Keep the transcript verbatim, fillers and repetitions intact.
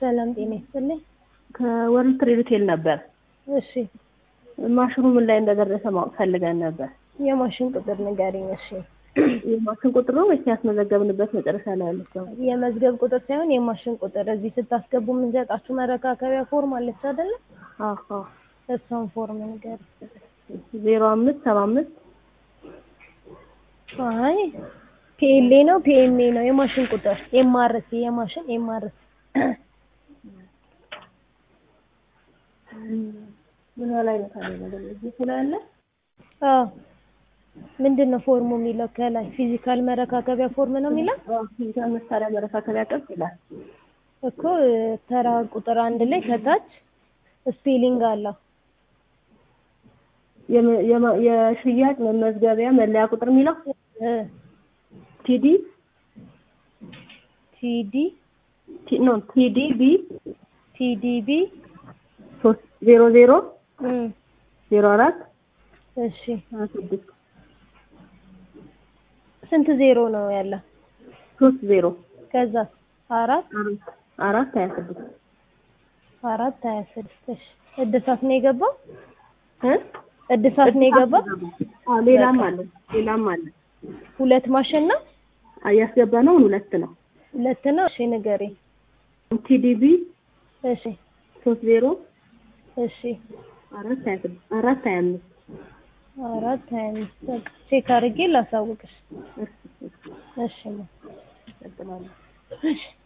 ሰላም ጤና ይስጥልኝ ከወርልድ ትሬድ ሆቴል ነበር። እሺ ማሽኑ ምን ላይ እንደደረሰ ማወቅ ፈልገን ነበር። የማሽን ቁጥር ንገሪኝ። እሺ የማሽን ቁጥር ነው ወይስ ያስመዘገብንበት መጨረሻ ላይ ያለው? የመዝገብ ቁጥር ሳይሆን የማሽን ቁጥር እዚህ ስታስገቡ የምንሰጣችሁ መረካከቢያ ፎርም አለች አይደል? አዎ እሷን ፎርም ንገሪኝ። ዜሮ አምስት ሰባ አምስት አይ ፒኤልኤ ነው ፒኤምኤ ነው የማሽን ቁጥር ኤምአርሲ የማሽን ኤምአርሲ ምን ላይ ነው ታዲያ እዚህ ስላለ? አዎ ምንድነው ፎርሙ የሚለው? ከላይ ፊዚካል መረካከቢያ ፎርም ነው የሚለው? አዎ ፊዚካል መሳሪያ መረካከቢያ ቅጽ ይላል እኮ ተራ ቁጥር አንድ ላይ ከታች ስፔሊንግ አለው። የሽያጭ መመዝገቢያ መለያ ቁጥር የሚለው ቲዲ ቲዲ ኖ ቲዲቢ ቲዲቢ ሶስት ዜሮ ዜሮ እም ዜሮ አራት እሺ ስድስት ስንት ዜሮ ነው ያለው? ሶስት ዜሮ ከዛ አራት አራት ሀያ ስድስት አራት ሀያ ስድስት እሺ እድሳት ነው የገባው? እ እድሳት ነው የገባው? አዎ ሌላም አለ ሌላም አለ። ሁለት ማሽን ነው ያስገባነው ሁለት ነው ሁለት ነው። እሺ ንገሪኝ። ቲዲቢ እሺ ሶስት ዜሮ እሺ አራት ሀያ ስድስት አራት ሀያ አምስት አራት ሀያ አምስት ቼክ አድርጌ ላሳውቅሽ። እሺ እሺ